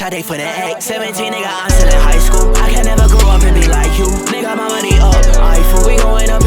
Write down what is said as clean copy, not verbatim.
I take for the X. 17, nigga, I'm still in high school. I can never grow up and be like you. Nigga, my money up, I fool. We going up